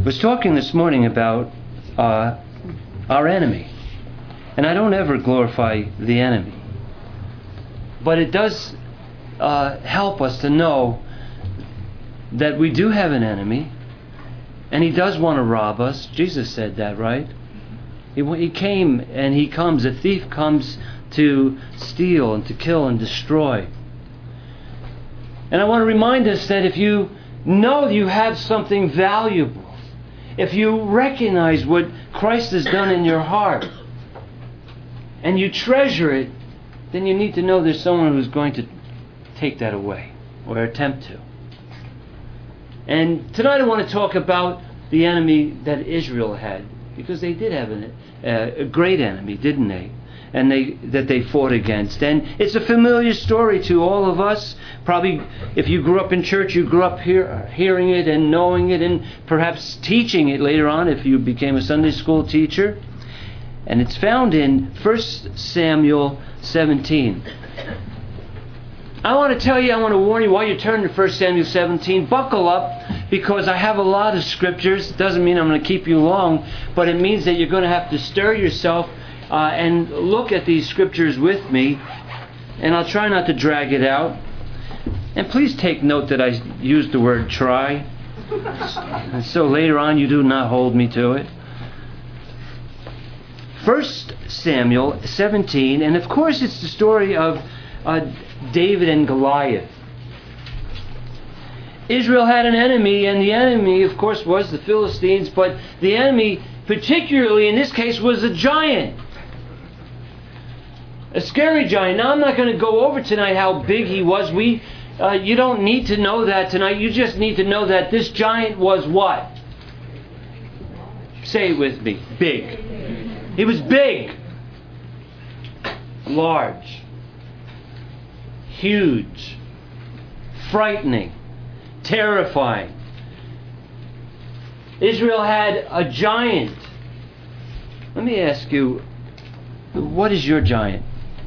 was talking this morning about our enemy. And I don't ever glorify the enemy. But it does help us to know that we do have an enemy, and he does want to rob us. Jesus said that, right? He came and he comes. A thief comes to steal and to kill and destroy. And I want to remind us that if you know you have something valuable, if you recognize what Christ has done in your heart, and you treasure it, then you need to know there's someone who's going to take that away, or attempt to. And tonight I want to talk about the enemy that Israel had, because they did have a great enemy, didn't they? And that they fought against. And it's a familiar story to all of us. Probably if you grew up in church, you grew up hearing it and knowing it, and perhaps teaching it later on if you became a Sunday school teacher. And it's found in 1 Samuel 17. I want to warn you while you turn to 1 Samuel 17, buckle up, because I have a lot of scriptures. It doesn't mean I'm going to keep you long, but it means that you're going to have to stir yourself and look at these scriptures with me. And I'll try not to drag it out. And please take note that I used the word try. And so later on you do not hold me to it. 1 Samuel 17, and of course it's the story of David and Goliath. Israel had an enemy, and the enemy, of course, was the Philistines, but the enemy, particularly in this case, was a giant. A scary giant. Now, I'm not going to go over tonight how big he was. You don't need to know that tonight. You just need to know that this giant was what? Say it with me. Big. He was big. Large. Huge. Frightening. Terrifying. Israel had a giant. Let me ask you, what is your giant?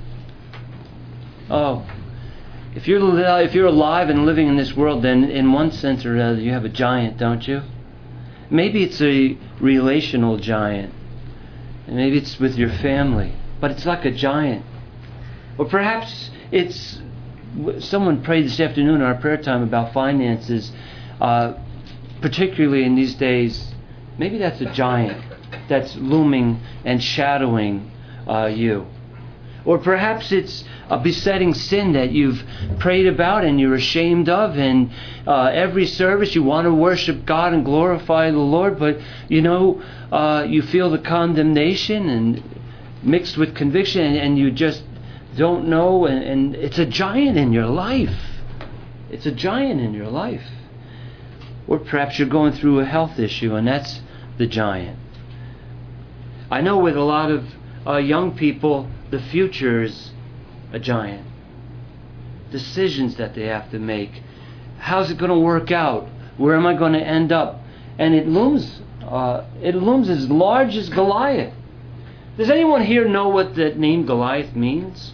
Oh, if you're alive and living in this world, then in one sense or another you have a giant, don't you? Maybe it's a relational giant. And maybe it's with your family. But it's like a giant. Or perhaps it's... Someone prayed this afternoon in our prayer time about finances, particularly in these days. Maybe that's a giant that's looming and shadowing you. Or perhaps it's a besetting sin that you've prayed about and you're ashamed of, and every service you want to worship God and glorify the Lord, but you feel the condemnation and mixed with conviction, and you just don't know, and it's a giant in your life. It's a giant in your life. Or perhaps you're going through a health issue, and that's the giant. I know with a lot of young people, the future is a giant. Decisions that they have to make. How's it going to work out? Where am I going to end up? And it looms as large as Goliath. Does anyone here know what that name Goliath means?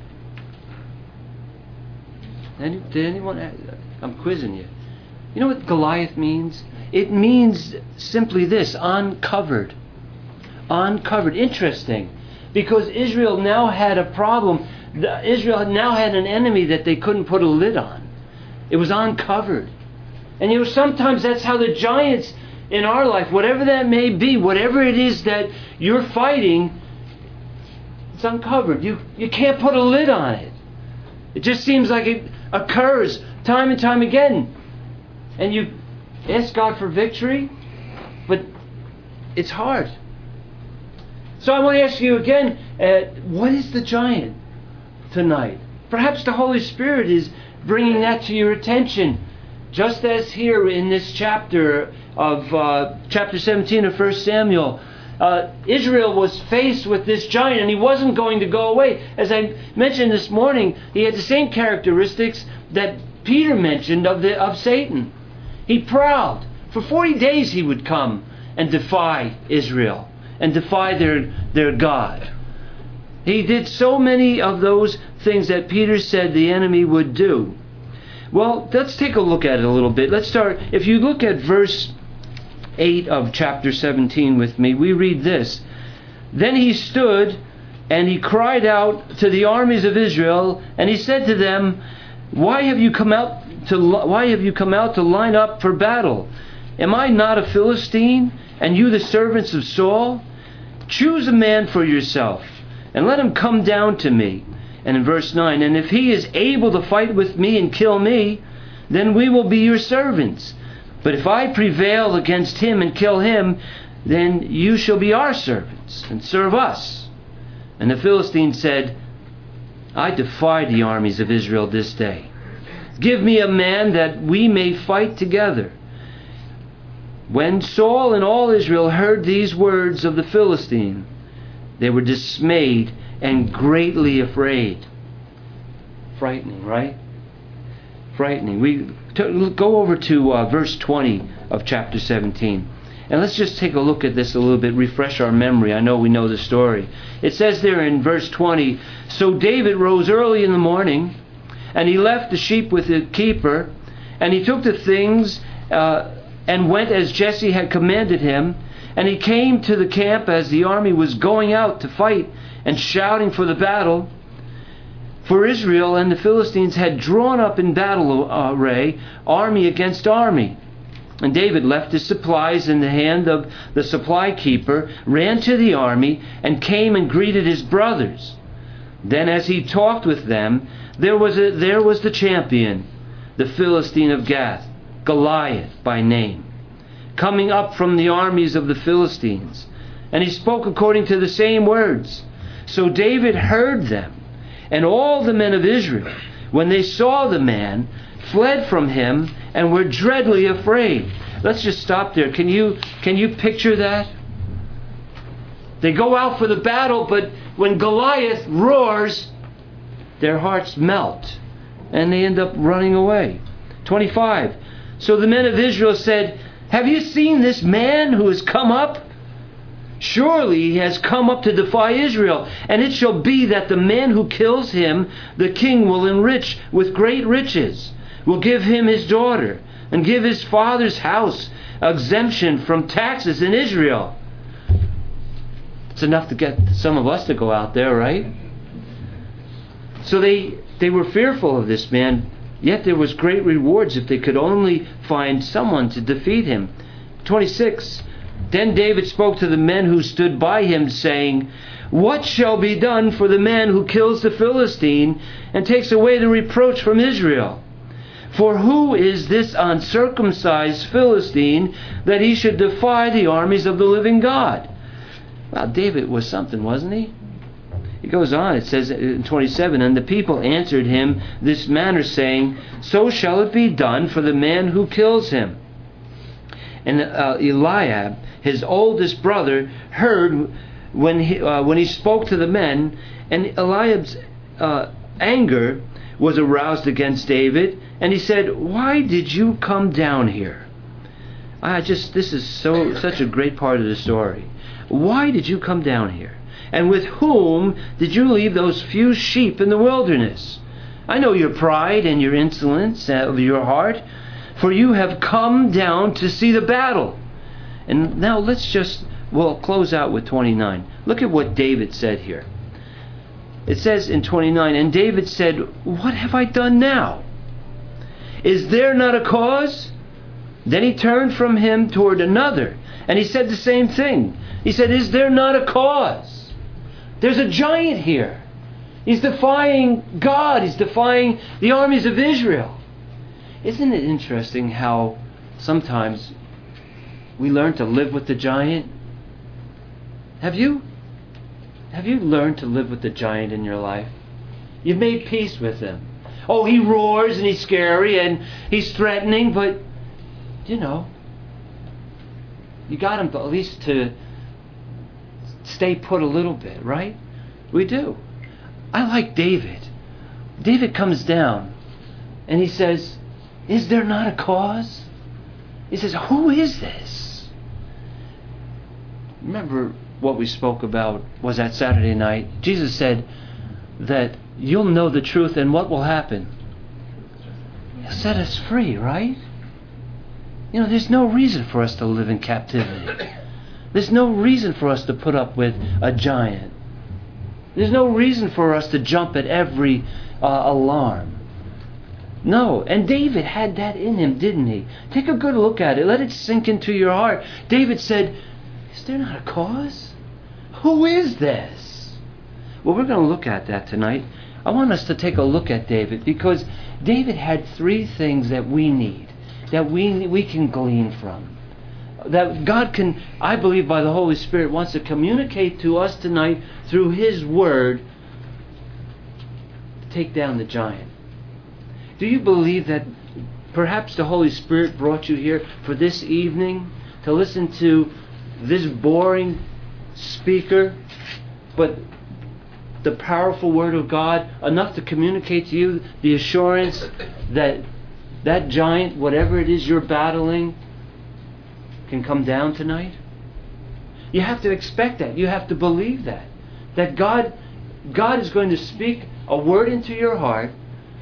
Did anyone? I'm quizzing you. You know what Goliath means? It means simply this: uncovered. Uncovered. Interesting. Because Israel now had a problem. Israel now had an enemy that they couldn't put a lid on. It was uncovered. And sometimes that's how the giants in our life, whatever that may be, whatever it is that you're fighting, it's uncovered. You can't put a lid on it. It just seems like it occurs time and time again. And you ask God for victory, but it's hard. So I want to ask you again, what is the giant tonight? Perhaps the Holy Spirit is bringing that to your attention. Just as here in this chapter of chapter 17 of 1 Samuel, Israel was faced with this giant, and he wasn't going to go away. As I mentioned this morning, he had the same characteristics that Peter mentioned of Satan. He prowled. For 40 days he would come and defy Israel and defy their God. He did so many of those things that Peter said the enemy would do. Well, let's take a look at it a little bit. Let's start. If you look at verse 8 of chapter 17 with me. We read this. Then he stood and he cried out to the armies of Israel, and he said to them, Why have you come out to line up for battle? Am I not a Philistine, and you the servants of Saul? Choose a man for yourself, and let him come down to me. And in verse 9, and if he is able to fight with me and kill me, then we will be your servants. But if I prevail against him and kill him, then you shall be our servants and serve us. And the Philistine said, I defy the armies of Israel this day. Give me a man that we may fight together. When Saul and all Israel heard these words of the Philistine, they were dismayed and greatly afraid. Frightening, right? Frightening. We go over to verse 20 of chapter 17. And let's just take a look at this a little bit, refresh our memory. I know we know the story. It says there in verse 20, So David rose early in the morning, and he left the sheep with the keeper, and he took the things and went as Jesse had commanded him. And he came to the camp as the army was going out to fight and shouting for the battle. For Israel and the Philistines had drawn up in battle array, army against army. And David left his supplies in the hand of the supply keeper, ran to the army, and came and greeted his brothers. Then as he talked with them, there was the champion, the Philistine of Gath, Goliath by name, coming up from the armies of the Philistines. And he spoke according to the same words. So David heard them, and all the men of Israel, when they saw the man, fled from him and were dreadfully afraid. Let's just stop there. Can you picture that? They go out for the battle, but when Goliath roars, their hearts melt, and they end up running away. 25. So the men of Israel said, Have you seen this man who has come up? Surely he has come up to defy Israel. And it shall be that the man who kills him, the king will enrich with great riches, will give him his daughter, and give his father's house exemption from taxes in Israel. It's enough to get some of us to go out there, right? So they were fearful of this man, yet there was great rewards if they could only find someone to defeat him. 26. Then David spoke to the men who stood by him, saying, What shall be done for the man who kills the Philistine and takes away the reproach from Israel? For who is this uncircumcised Philistine that he should defy the armies of the living God? Well, David was something, wasn't he? It goes on, it says in 27, And the people answered him this manner, saying, So shall it be done for the man who kills him. And Eliab, his oldest brother, heard when he spoke to the men, and Eliab's anger was aroused against David, and he said, Why did you come down here? This is such a great part of the story. Why did you come down here? And with whom did you leave those few sheep in the wilderness? I know your pride and your insolence of your heart, for you have come down to see the battle. And now we'll close out with 29. Look at what David said here. It says in 29, And David said, What have I done now? Is there not a cause? Then he turned from him toward another, and he said the same thing. He said, Is there not a cause? There's a giant here. He's defying God. He's defying the armies of Israel. Isn't it interesting how sometimes we learn to live with the giant? Have you learned to live with the giant in your life? You've made peace with him. Oh, he roars and he's scary and he's threatening, but you got him at least to stay put a little bit, right? We do. I like David. David comes down and he says, Is there not a cause? He says, Who is this? Remember what we spoke about was that Saturday night. Jesus said that you'll know the truth, and what will happen? He'll set us free, right? There's no reason for us to live in captivity. There's no reason for us to put up with a giant. There's no reason for us to jump at every alarm. No, and David had that in him, didn't he? Take a good look at it. Let it sink into your heart. David said, is there not a cause? Who is this? Well, we're going to look at that tonight. I want us to take a look at David, because David had three things that we need, that we can glean from. That God can, I believe by the Holy Spirit, wants to communicate to us tonight through His Word to take down the giant. Do you believe that perhaps the Holy Spirit brought you here for this evening to listen to this boring speaker, but the powerful Word of God, enough to communicate to you the assurance that that giant, whatever it is you're battling, can come down tonight? You have to expect that. You have to believe that. That God is going to speak a word into your heart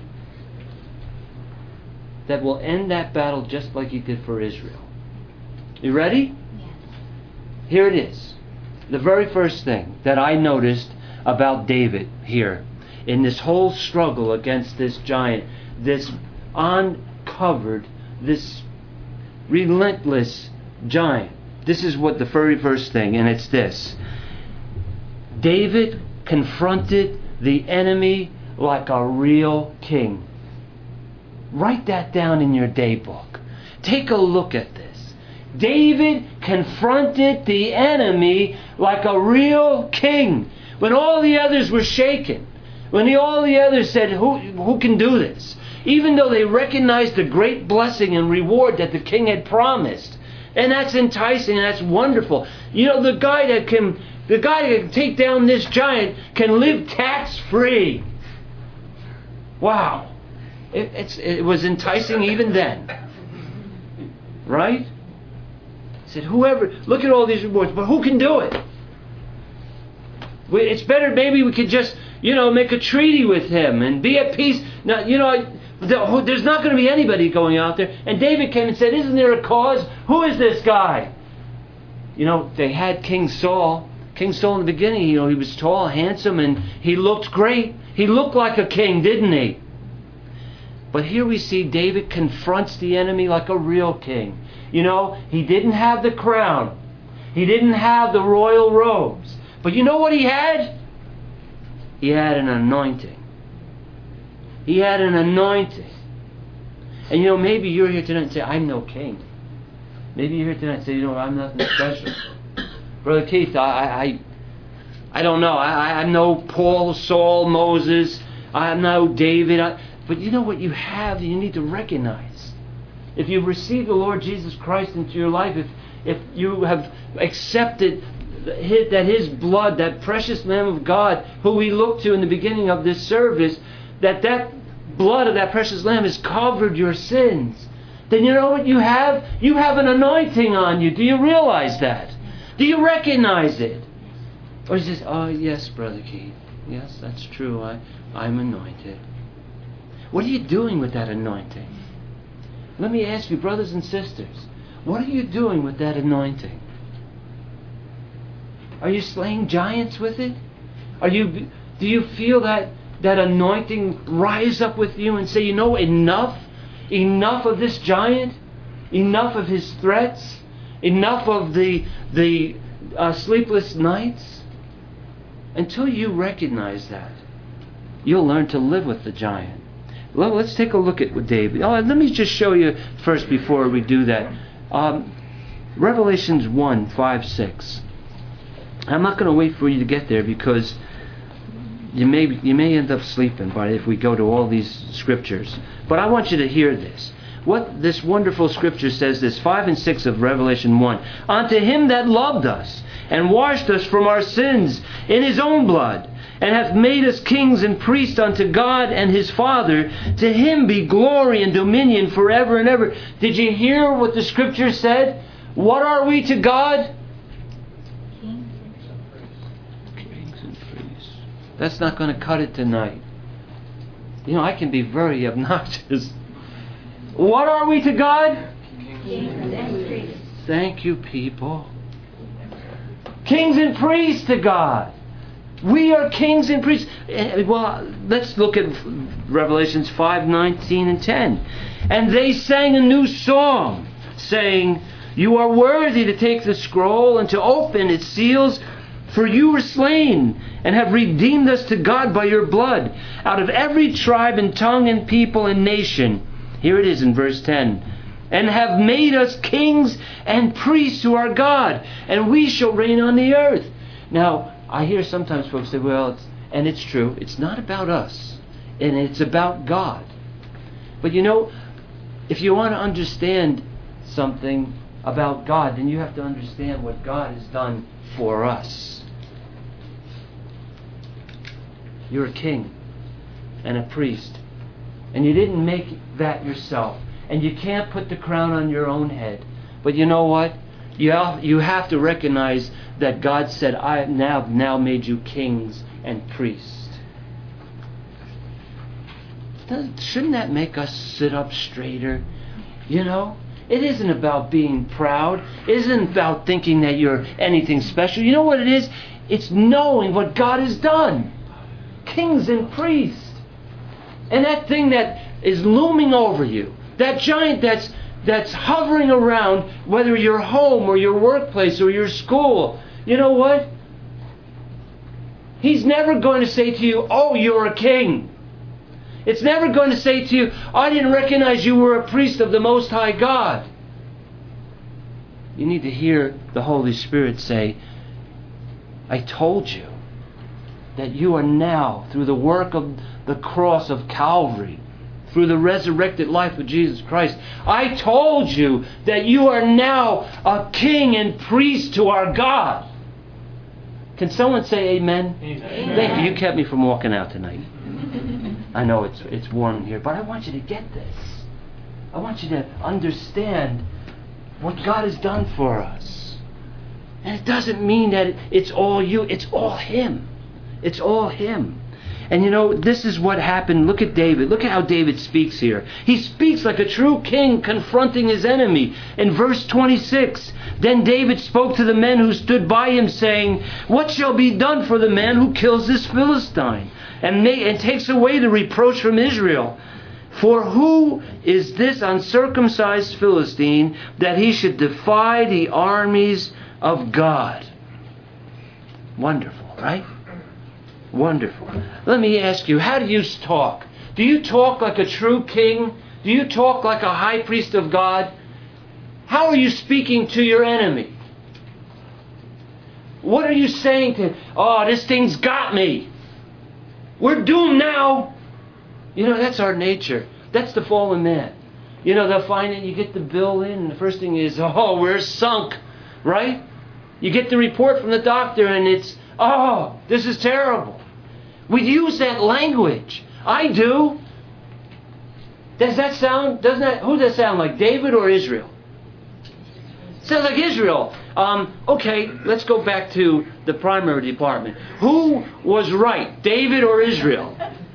that will end that battle just like He did for Israel. You ready? Yes. Here it is. The very first thing that I noticed about David here in this whole struggle against this giant, this uncovered, this relentless giant. This is what the very first thing, and it's this. David confronted the enemy like a real king. Write that down in your day book. Take a look at this. David confronted the enemy like a real king. When all the others were shaken, when all the others said, who can do this? Even though they recognized the great blessing and reward that the king had promised. And that's enticing, and that's wonderful. The guy that can take down this giant can live tax-free. Wow. It was enticing even then. Right? He said, look at all these rewards, but who can do it? It's better maybe we could just, make a treaty with him and be at peace. Now, there's not going to be anybody going out there. And David came and said, isn't there a cause? Who is this guy? They had King Saul. King Saul in the beginning, he was tall, handsome, and he looked great. He looked like a king, didn't he? But here we see David confronts the enemy like a real king. He didn't have the crown. He didn't have the royal robes. But you know what he had? He had an anointing. He had an anointing. And maybe you're here tonight and say, I'm no king. Maybe you're here tonight and say, I'm nothing special. Brother Keith, I don't know. I'm no Paul, Saul, Moses. I'm no David. But you know what you have that you need to recognize? If you've received the Lord Jesus Christ into your life, if you have accepted that His blood, that precious Lamb of God, who we look to in the beginning of this service, that blood of that precious Lamb has covered your sins, then you know what you have? You have an anointing on you. Do you realize that? Do you recognize it? Or is this, oh yes, Brother Keith. Yes, that's true. I'm anointed. What are you doing with that anointing? Let me ask you, brothers and sisters, what are you doing with that anointing? Are you slaying giants with it? Do you feel that anointing rise up with you and say, enough of this giant, enough of his threats, enough of the sleepless nights? Until you recognize that, you'll learn to live with the giant. Well, let's take a look at David. Let me just show you first before we do that. Revelations 1, 5, 6. I'm not going to wait for you to get there because you may end up sleeping if we go to all these scriptures. But I want you to hear this. What this wonderful scripture says, this 5 and 6 of Revelation 1. Unto Him that loved us and washed us from our sins in His own blood, and hath made us kings and priests unto God and His Father, to Him be glory and dominion forever and ever. Did you hear what the scripture said? What are we to God? Kings and priests. That's not going to cut it tonight. I can be very obnoxious. What are we to God? Thank you, people. Kings and priests to God. We are kings and priests. Well, let's look at Revelations 5:19 and 10. And they sang a new song, saying, "You are worthy to take the scroll and to open its seals, for you were slain and have redeemed us to God by your blood out of every tribe and tongue and people and nation." Here it is in verse 10. "And have made us kings and priests to our God, and we shall reign on the earth." Now, I hear sometimes folks say, well, and it's true, it's not about us, and it's about God. But you know, if you want to understand something about God, then you have to understand what God has done for us. You're a king and a priest, and you didn't make that yourself, and you can't put the crown on your own head. But you know what? You have to recognize that God said, "I have now made you kings and priests." Shouldn't that make us sit up straighter? You know? It isn't about being proud. It isn't about thinking that you're anything special. You know what it is? It's knowing what God has done. Kings and priests. And that thing that is looming over you, that giant that's hovering around, whether your home or your workplace or your school, you know what? He's never going to say to you, "Oh, you're a king." It's never going to say to you, "I didn't recognize you were a priest of the Most High God." You need to hear the Holy Spirit say, "I told you that you are now, through the work of the cross of Calvary, through the resurrected life of Jesus Christ, I told you that you are now a king and priest to our God." Can someone say amen? Amen. Thank you. You kept me from walking out tonight. I know it's warm in here, but I want you to get this. I want you to understand what God has done for us. And it doesn't mean that it's all you. It's all Him. It's all Him. And you know, this is what happened. Look at David. Look at how David speaks here. He speaks like a true king confronting his enemy. In verse 26, "Then David spoke to the men who stood by him, saying, 'What shall be done for the man who kills this Philistine and takes away the reproach from Israel? For who is this uncircumcised Philistine that he should defy the armies of God?'" Wonderful, right? Wonderful. Let me ask you, how do you talk? Do you talk like a true king? Do you talk like a high priest of God? How are you speaking to your enemy? What are you saying to him? "Oh, this thing's got me. We're doomed now." You know, that's our nature. That's the fallen man. You know, they'll find it, you get the bill in, and the first thing is, "Oh, we're sunk," right? You get the report from the doctor, and it's, "Oh, this is terrible." We use that language. I do. Who does that sound like, David or Israel? Sounds like Israel. Okay, let's go back to the primary department. Who was right, David or Israel?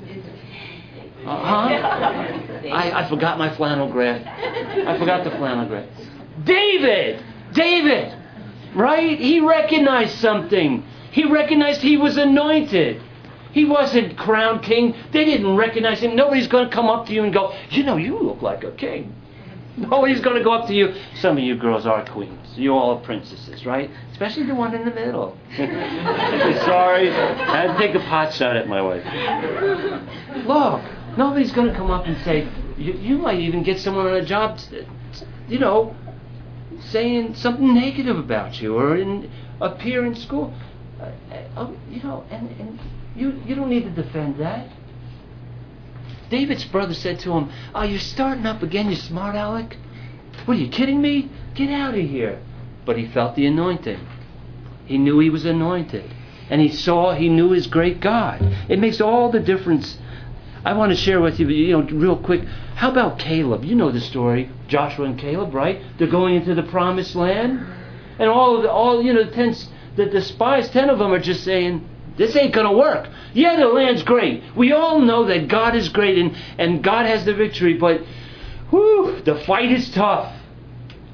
I forgot my flannel graph. I forgot the flannel graph. David, right? He recognized something. He recognized he was anointed. He wasn't crowned king. They didn't recognize him. Nobody's going to come up to you and go, "You know, you look like a king." Nobody's going to go up to you. Some of you girls are queens. You all are princesses, right? Especially the one in the middle. Sorry, I had to take a pot shot at my wife. Look, nobody's going to come up and say, you might even get someone on a job, you know, saying something negative about you or appear in school. You know, and you don't need to defend that. David's brother said to him, "Oh, you're starting up again, you smart aleck. What, are you kidding me? Get out of here." But he felt the anointing. He knew he was anointed. And he knew his great God. It makes all the difference. I want to share with you, real quick, how about Caleb? You know the story, Joshua and Caleb, right? They're going into the promised land. And the spies, 10 of them are just saying, "This ain't going to work. Yeah, the land's great. We all know that God is great and God has the victory, but the fight is tough."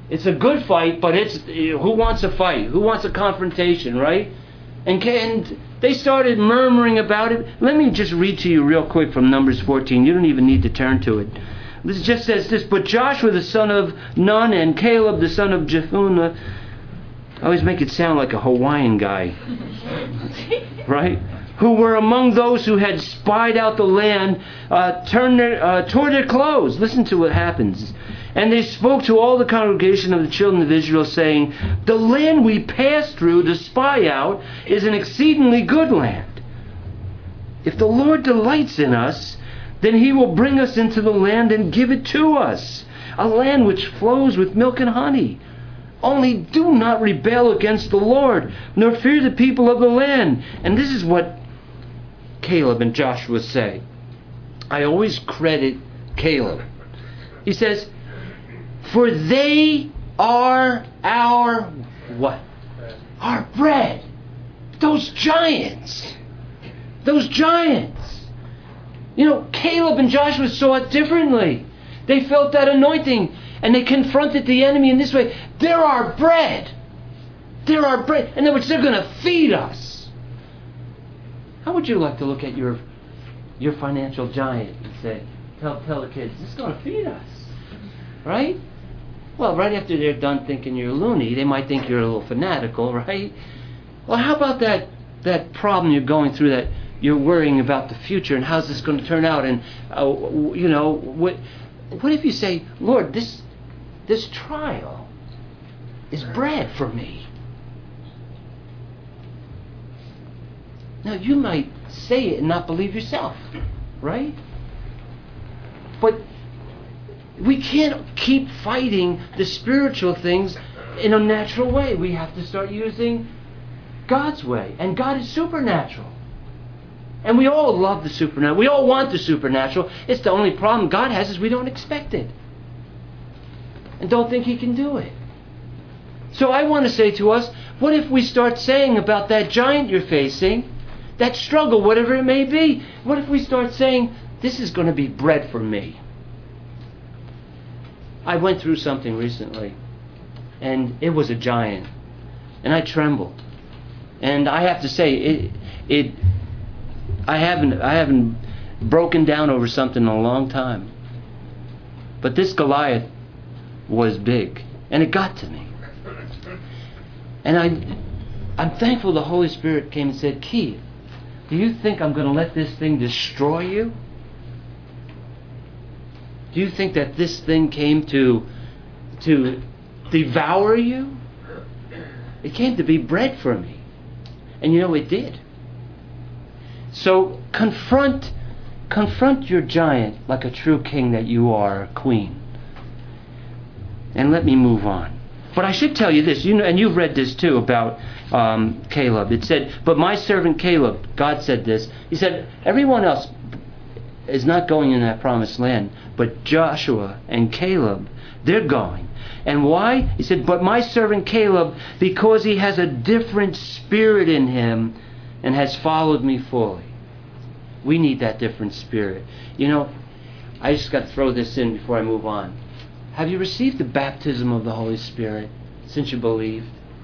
It's a good fight, but it's who wants a fight? Who wants a confrontation, right? And they started murmuring about it. Let me just read to you real quick from Numbers 14. You don't even need to turn to it. This just says this, but Joshua the son of Nun and Caleb the son of Jephunneh, I always make it sound like a Hawaiian guy, right? Who were among those who had spied out the land, tore their clothes. Listen to what happens. And they spoke to all the congregation of the children of Israel, saying, the land we passed through to spy out is an exceedingly good land. If the Lord delights in us, then he will bring us into the land and give it to us, a land which flows with milk and honey. Only do not rebel against the Lord, nor fear the people of the land. And this is what Caleb and Joshua say. I always credit Caleb. He says, for they are our what? Our bread. Those giants. Those giants. You know, Caleb and Joshua saw it differently. They felt that anointing and they confronted the enemy in this way. They're our bread. They're our bread. In other words, they're going to feed us. How would you like to look at your financial giant and say, tell the kids, this is going to feed us? Right? Well, right after they're done thinking you're loony, they might think you're a little fanatical, right? Well, how about that problem you're going through, that you're worrying about the future and how's this going to turn out? And, what if you say, Lord, this trial is bread for me? Now, you might say it and not believe yourself, right? But we can't keep fighting the spiritual things in a natural way. We have to start using God's way. And God is supernatural. And we all love the supernatural. We all want the supernatural. It's the only problem God has is we don't expect it. And don't think he can do it. So I want to say to us, what if we start saying about that giant you're facing, that struggle, whatever it may be, what if we start saying, this is going to be bread for me? I went through something recently, and it was a giant, and I trembled. And I have to say, I haven't broken down over something in a long time. But this Goliath was big, and it got to me. And I'm thankful the Holy Spirit came and said, Keith, do you think I'm going to let this thing destroy you? Do you think that this thing came to devour you? It came to be bread for me. And you know, it did. So confront your giant like a true king that you are, a queen. And let me move on. But I should tell you this, and you've read this too about Caleb. It said, but my servant Caleb, God said this, he said, everyone else is not going in that promised land, but Joshua and Caleb, they're going. And why? He said, but my servant Caleb, because he has a different spirit in him and has followed me fully. We need that different spirit. You know, I just got to throw this in before I move on. Have you received the baptism of the Holy Spirit since you believed?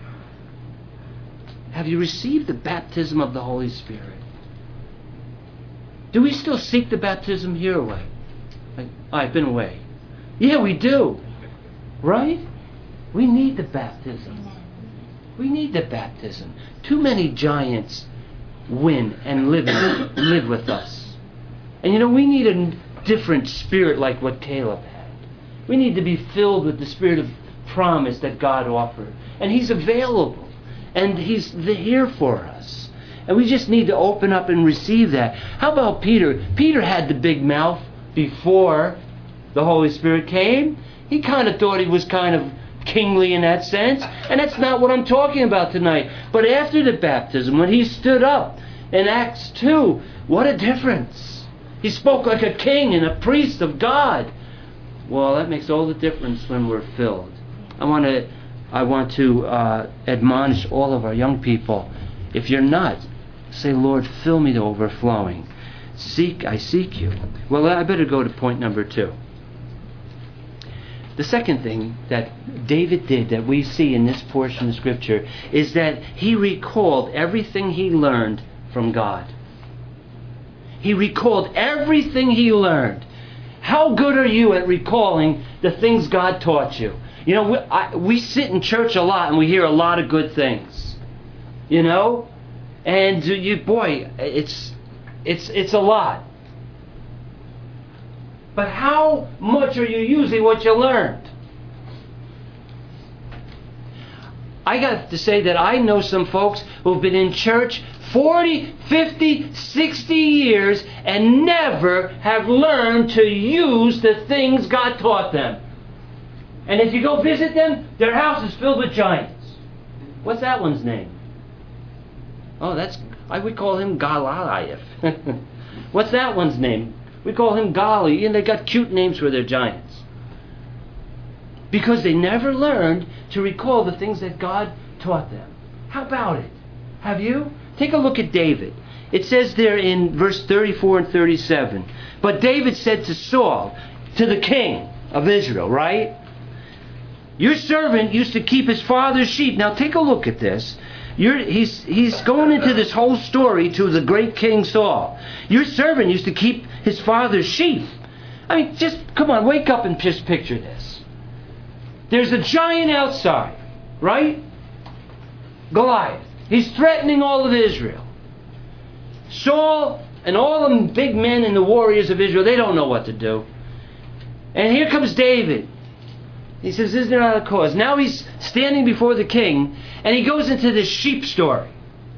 Have you received the baptism of the Holy Spirit? Do we still seek the baptism here or what? Like, I've been away. Yeah, we do. Right? We need the baptism. We need the baptism. Too many giants win and live with us. And you know, we need a different spirit like what Caleb had. We need to be filled with the spirit of promise that God offered. And he's available. And he's here for us. And we just need to open up and receive that. How about Peter? Peter had the big mouth before the Holy Spirit came. He kind of thought he was kind of kingly in that sense. And that's not what I'm talking about tonight. But after the baptism, when he stood up in Acts 2, what a difference. He spoke like a king and a priest of God. Well, that makes all the difference when we're filled. I want to admonish all of our young people. If you're not, say, Lord, fill me to overflowing. I seek you. Well, I better go to point number 2. The second thing that David did that we see in this portion of Scripture is that he recalled everything he learned from God. He recalled everything he learned. How good are you at recalling the things God taught you? You know, we sit in church a lot and we hear a lot of good things. You know? And it's a lot. But how much are you using what you learned? I got to say that I know some folks who've been in church 40, 50, 60 years and never have learned to use the things God taught them. And if you go visit them, their house is filled with giants. What's that one's name? Oh, I would call him Goliath. What's that one's name? We call him Golly, and they got cute names for their giants. Because they never learned to recall the things that God taught them. How about it? Have you? Take a look at David. It says there in verse 34 and 37, but David said to Saul, to the king of Israel, right? Your servant used to keep his father's sheep. Now take a look at this. He's going into this whole story to the great King Saul. Your servant used to keep his father's sheep. I mean, just, come on, wake up and just picture this. There's a giant outside, right? Goliath. He's threatening all of Israel. Saul and all the big men and the warriors of Israel, they don't know what to do. And here comes David. He says, is there not a cause? Now he's standing before the king, and he goes into this sheep story.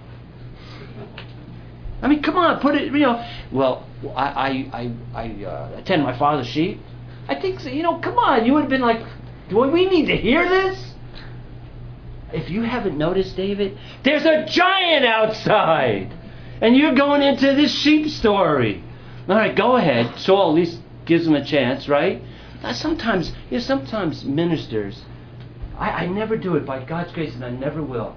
I mean, come on, put it, well, I attend my father's sheep. I think, so, come on, you would have been like, do we need to hear this? If you haven't noticed, David, there's a giant outside, and you're going into this sheep story. All right, go ahead. Saul at least gives him a chance, right? Sometimes ministers, I never do it by God's grace, and I never will.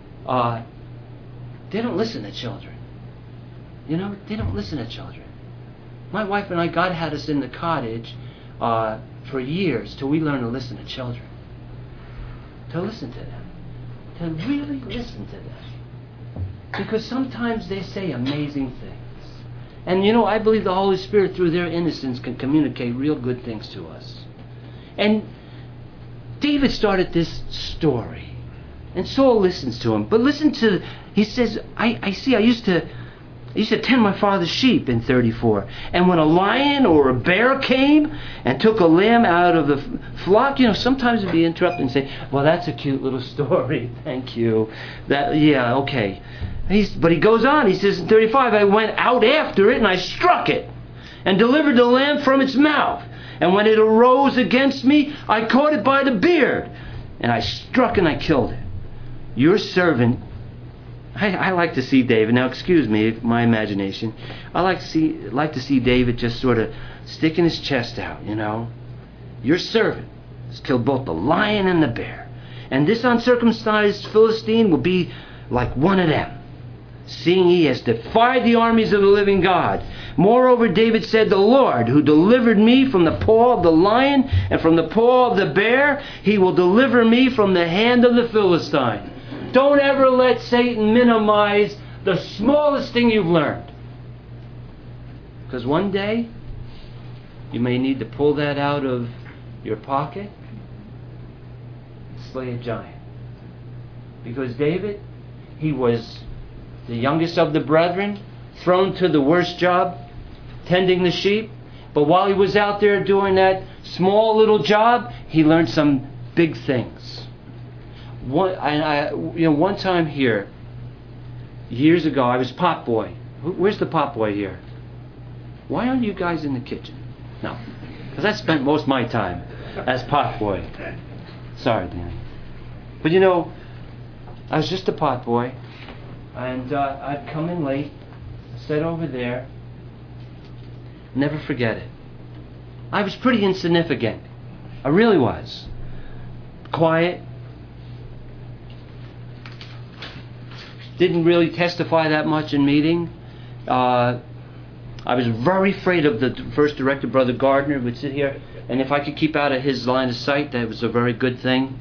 They don't listen to children. They don't listen to children. My wife and I, God had us in the cottage for years till we learned to listen to children. To listen to them. To really listen to them. Because sometimes they say amazing things. And I believe the Holy Spirit, through their innocence, can communicate real good things to us. And David started this story. And Saul listens to him. But listen to, he says, I used to tend my father's sheep in 34. And when a lion or a bear came and took a lamb out of the flock, sometimes it'd be interrupted and say, well, that's a cute little story. Thank you. Yeah, okay. But he goes on, he says in 35, I went out after it and I struck it and delivered the lamb from its mouth. And when it arose against me, I caught it by the beard and I struck and I killed it. Your servant, I like to see David, now excuse me, my imagination, I like to see David just sort of sticking his chest out, Your servant has killed both the lion and the bear. And this uncircumcised Philistine will be like one of them, seeing he has defied the armies of the living God. Moreover, David said, the Lord, who delivered me from the paw of the lion and from the paw of the bear, he will deliver me from the hand of the Philistine. Don't ever let Satan minimize the smallest thing you've learned. Because one day, you may need to pull that out of your pocket and slay a giant. Because David, he was the youngest of the brethren, thrown to the worst job, tending the sheep. But while he was out there doing that small little job, he learned some big things. One time here, years ago, I was pot boy. Where's the pot boy here? Why aren't you guys in the kitchen? No, because I spent most of my time as pot boy. Sorry, Danny. But I was just a pot boy. And I'd come in late, sit over there, never forget it. I was pretty insignificant. I really was. Quiet. Didn't really testify that much in meeting. I was very afraid of the first director, Brother Gardner, would sit here. and if I could keep out of his line of sight, that was a very good thing.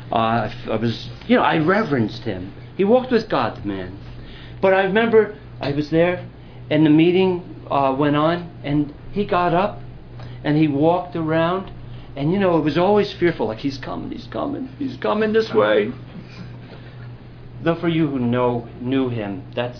I reverenced him. He walked with God, the man. But I remember I was there, and the meeting went on, and he got up, and he walked around, and it was always fearful, like he's coming this way. Though for you who knew him, that's,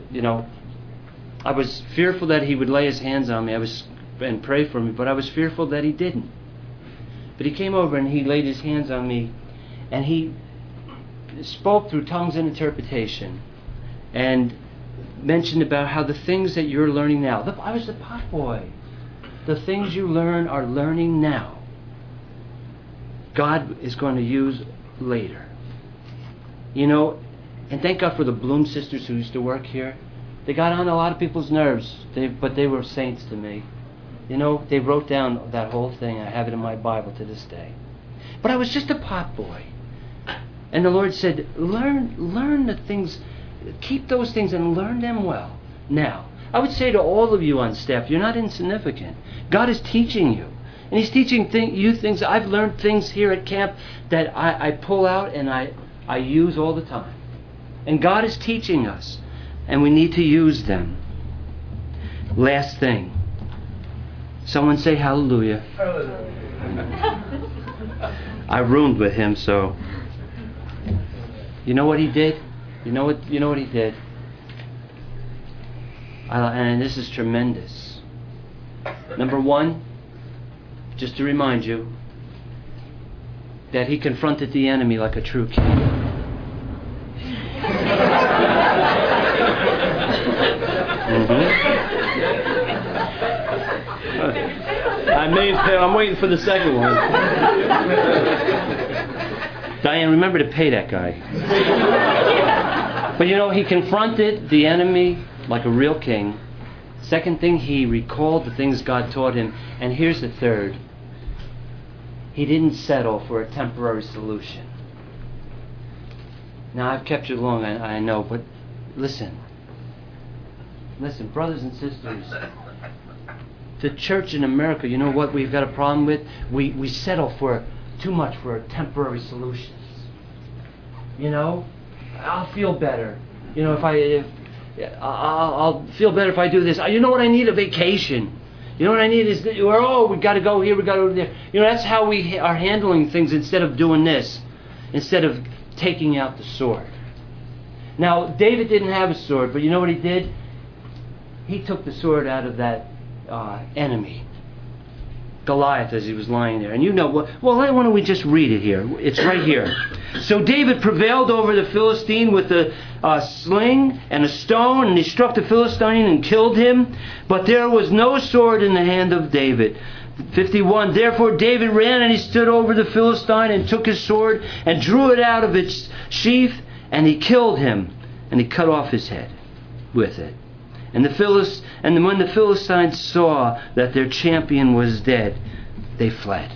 I was fearful that he would lay his hands on me and pray for me, but I was fearful that he didn't. But he came over and he laid his hands on me, and he spoke through tongues and interpretation, and mentioned about how the things that you're learning now, I was the pot boy, the things you are learning now, God is going to use later. And thank God for the Bloom sisters who used to work here. They got on a lot of people's nerves, but they were saints to me. They wrote down that whole thing. I have it in my Bible to this day. But I was just a pot boy. And the Lord said, learn the things, keep those things and learn them well. Now, I would say to all of you on staff, you're not insignificant. God is teaching you. And He's teaching you things. I've learned things here at camp that I pull out and I use all the time. And God is teaching us. And we need to use them. Last thing. Someone say hallelujah. I roomed with him, so. You know what he did? You know what he did? And this is tremendous. Number one, just to remind you, that he confronted the enemy like a true king. I'm waiting for the second one. Diane, remember to pay that guy. But he confronted the enemy like a real king. Second thing, he recalled the things God taught him. And here's the third. He didn't settle for a temporary solution. Now, I've kept you long, I know, but listen. Listen, brothers and sisters. The church in America, you know what we've got a problem with? We settle for too much for temporary solutions. I'll feel better. I'll feel better if I do this. You know what I need? A vacation. You know what I need is we got to go here, we got to go there. That's how we are handling things instead of doing this, instead of taking out the sword. Now, David didn't have a sword, but you know what he did? He took the sword out of that enemy, Goliath, as he was lying there. And why don't we just read it here? It's right here. So David prevailed over the Philistine with a sling and a stone, and he struck the Philistine and killed him. But there was no sword in the hand of David. 51. Therefore David ran and he stood over the Philistine and took his sword and drew it out of its sheath, and he killed him, and he cut off his head with it. And when the Philistines saw that their champion was dead, they fled.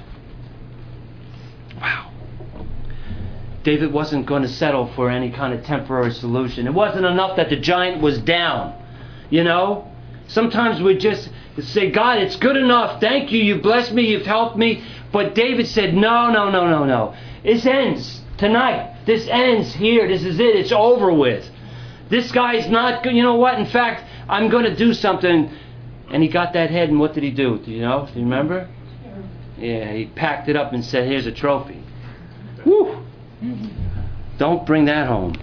Wow. David wasn't going to settle for any kind of temporary solution. It wasn't enough that the giant was down. Sometimes we just say, God, it's good enough. Thank you. You've blessed me. You've helped me. But David said, no. This ends tonight. This ends here. This is it. It's over with. This guy's not good. You know what? In fact, I'm going to do something. And he got that head, and what did he do? Do you remember? Yeah, he packed it up and said, here's a trophy. Whew. Don't bring that home.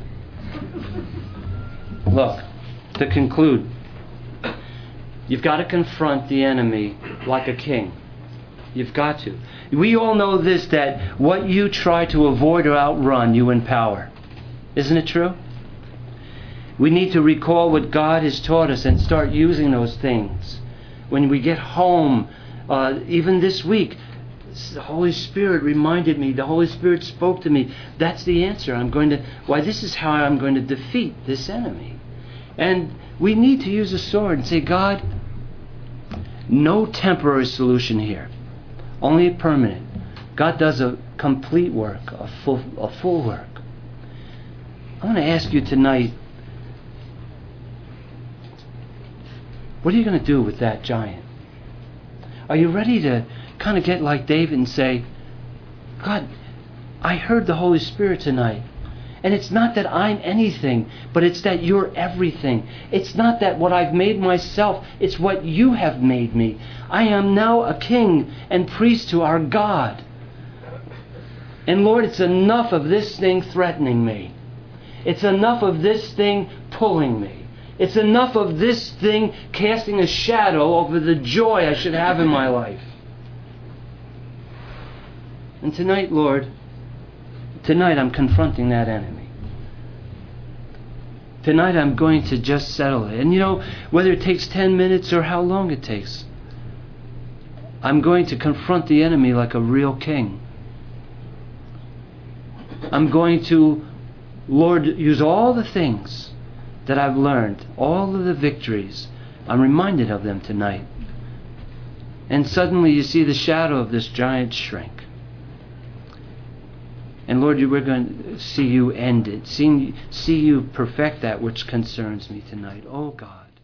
Look, to conclude, you've got to confront the enemy like a king. You've got to. We all know this, that what you try to avoid or outrun, you empower. Isn't it true? We need to recall what God has taught us and start using those things. When we get home, even this week, the Holy Spirit reminded me, the Holy Spirit spoke to me. That's the answer. This is how I'm going to defeat this enemy. And we need to use a sword and say, God, no temporary solution here. Only a permanent. God does a complete work, a full work. I want to ask you tonight, what are you going to do with that giant? Are you ready to kind of get like David and say, God, I heard the Holy Spirit tonight. And it's not that I'm anything, but it's that you're everything. It's not that what I've made myself, it's what you have made me. I am now a king and priest to our God. And Lord, it's enough of this thing threatening me. It's enough of this thing pulling me. It's enough of this thing casting a shadow over the joy I should have in my life. And tonight, Lord, tonight I'm confronting that enemy. Tonight I'm going to just settle it. And you know, whether it takes 10 minutes or how long it takes, I'm going to confront the enemy like a real king. I'm going to, Lord, use all the things that I've learned, all of the victories. I'm reminded of them tonight. And suddenly you see the shadow of this giant shrink. And Lord, we're going to see you end it. See you perfect that which concerns me tonight. Oh God.